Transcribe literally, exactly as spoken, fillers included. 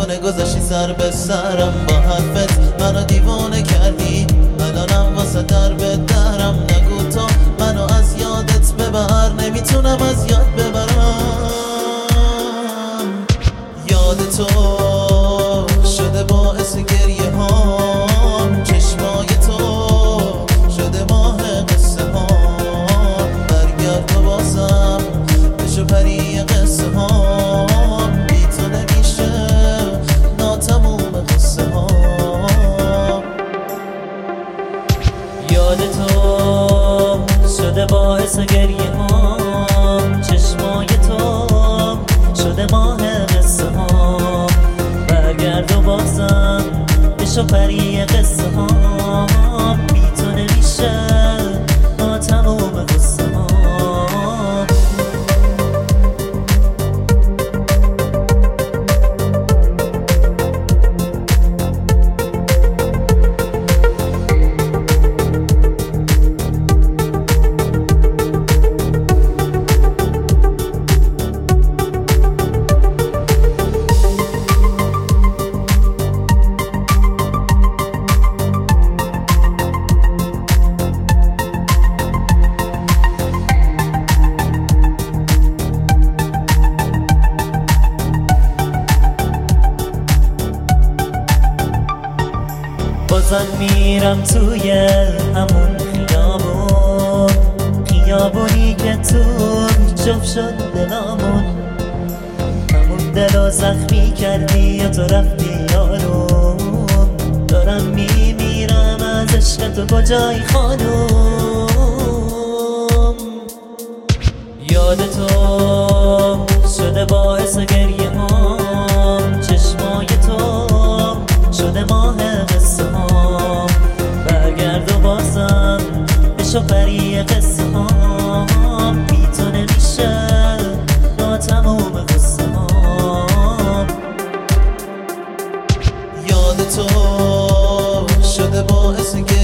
دیوانه گذاشتی سر به سرم، با حرفت منو دیوانه کردی. الانم واسه در به درم، نگو تو منو از یادت ببر، نمیتونم از یاد ببرم. یاد تو شده باعث گریه هام، چشمای تو شده ماه قصه هام. برگرد و بازم بشو پری قصه هام، بی تو نمیشه ناتموم قصه هام. یاد تو شده باعث گریه هام، چشمای تو شده ماه قصه هام. برگرد و بازم بشو پری قصه هام، بی تو نمیشه ناتموم قصه هام. بازم میرم توی همون خیابون، خیابونی که تو جف شد دلامون. همون دلو زخمی کردی یا تو رفتی یارم، دارم میمیرم از عشق تو کجایی خانم. یاد تو شده باعث گریه هام، چشمای تو شده ماه قصه هام. برگرد و بازم بشو پری قصه هام، بی تو نمیشه ناتموم قصه هام. یاد تو شده باعث